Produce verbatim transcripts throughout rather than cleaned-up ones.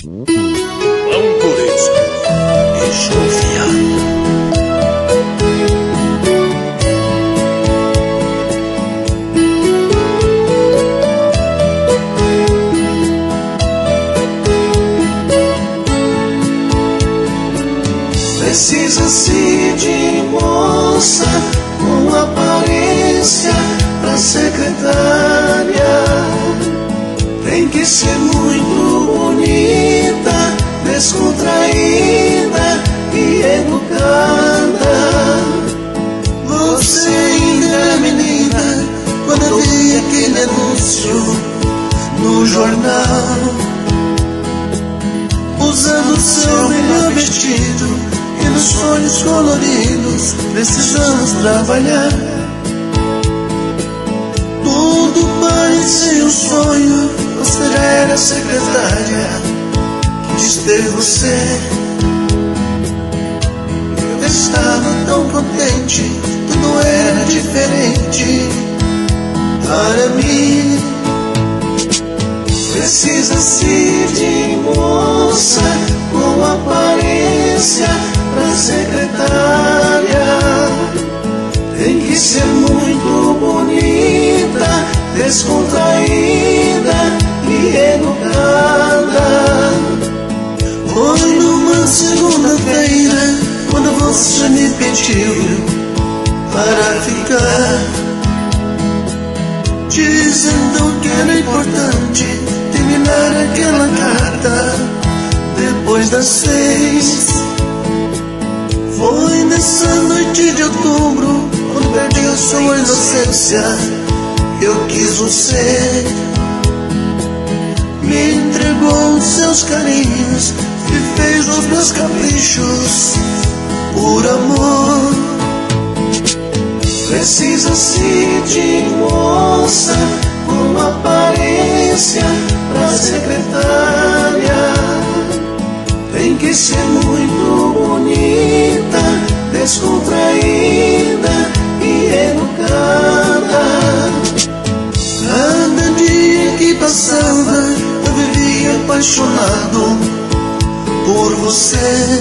Ampureza e jovial. Precisa-se de moça com aparência pra secretária. Tem que ser muito bonita, descontraída e educada. Você ainda é menina quando eu vi aquele anúncio no jornal, usando seu melhor vestido e nos sonhos coloridos precisamos trabalhar. Tudo parecia um sonho, você já era a secretária que quis ter você. Eu estava tão contente, tudo era diferente para mim. Precisa-se de moça com aparência pra secretária. Tem que ser muito bonita, descontraída e educada. Foi numa segunda-feira quando você me pediu para ficar, dizendo que era importante terminar aquela carta depois das seis. Foi nessa noite de outubro, quando perdi a sua inocência, eu quis você. Me entregou os seus carinhos e fez os meus caprichos por amor. Precisa-se de moça com aparência pra secretária. Tem que ser muito bonita, descontraída e educada. Cada dia que passava eu vivia apaixonado por você,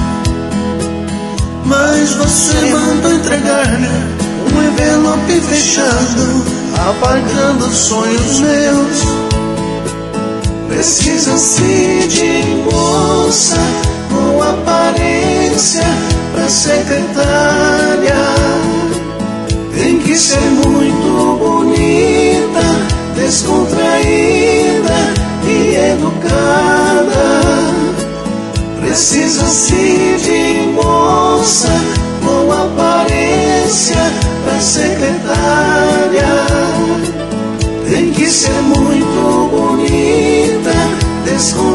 mas você mandou entregar-me um envelope fechado, apagando os sonhos meus. Precisa-se de moça com aparência pra secretária. Tem que ser muito bonita, descontraída e educada. Precisa-se de moça com aparência pra secretária. Tem que ser muito bonita, descontraída